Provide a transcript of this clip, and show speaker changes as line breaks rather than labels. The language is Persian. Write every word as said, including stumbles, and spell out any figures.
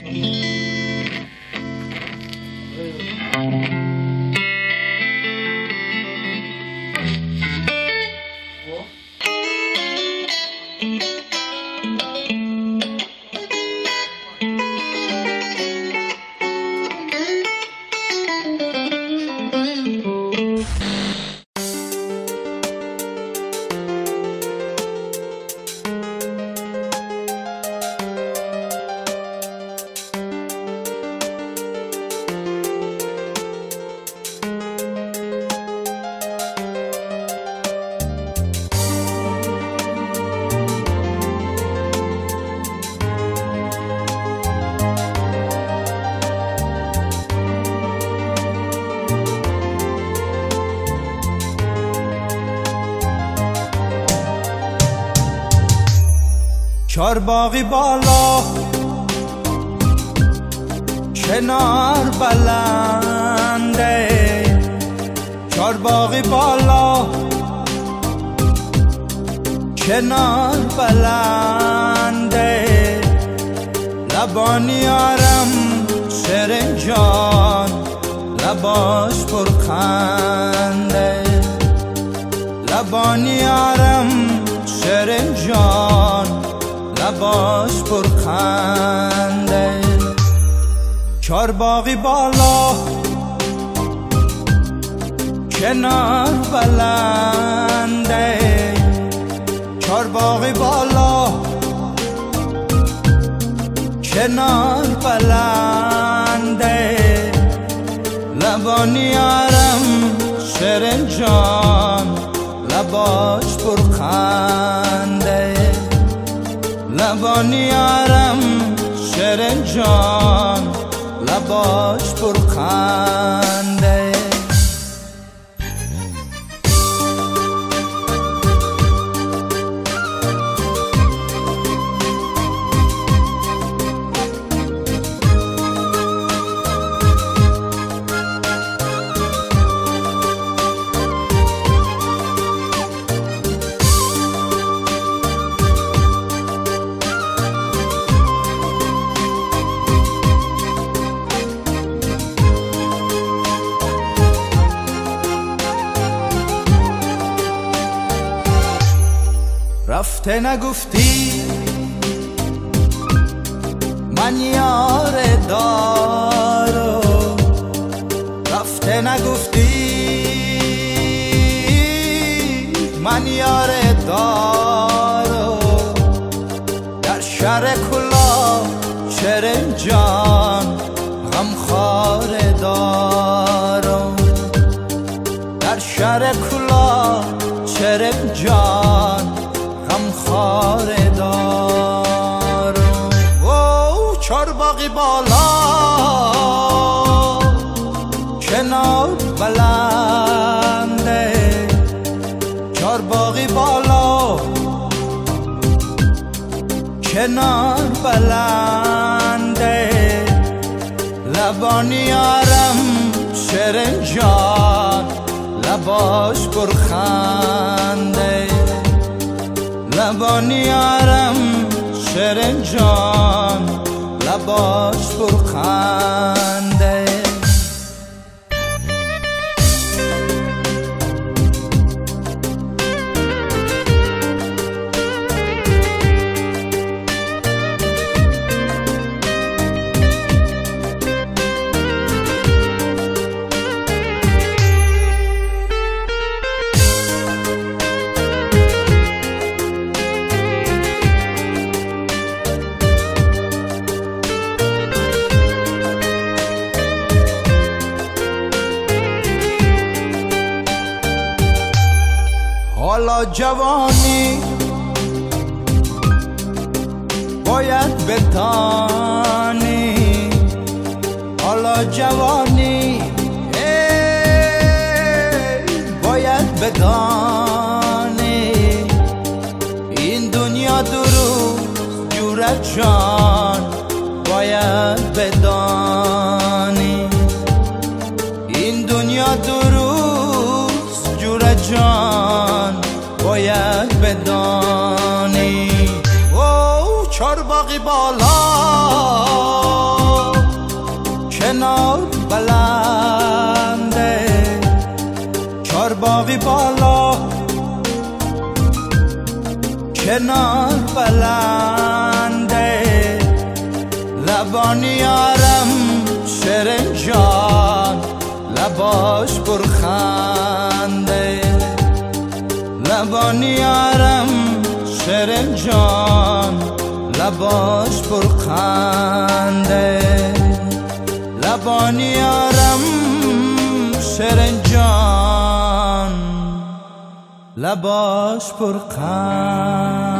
چارباغی بالا کنار بلنده، چارباغی بالا کنار بلنده، لبانی آرم سرنجان لباش پرخنده، لبانی آرم سرنجان لباش پرخنده. چارباغی بالا کنار بلنده، چارباغی بالا کنار بلنده، لبانی آرم سرنجان لباش پرخنده، لبانی آرم سرنجان لباش پرخنده. رفته نگفتی من یار دارو، رفته نگفتی من یار دارو، در شهر کلا چرنجان غمخوار دارو، در شهر کلا چرنجان غمخوار دارم. او چارباغی بالا کنار بلنده، چارباغی بالا کنار بلنده، لبانی آرم سرنجان لباش پرخنده، لبانی آرم سرنجان لباش پرخنده. حالا جوانی باید بتانی، حالا جوانی باید بدانی، این دنیا درو جورت جان باید بدانی، این دنیا درو جورت جان باید بدانی. او چارباغی بالا کنار بلنده لبان یارم شیرین جان لباش پرخنده لبان یارم شیرین جان لباش پرخنده لبان یارم شیرین جان لباش پرخنده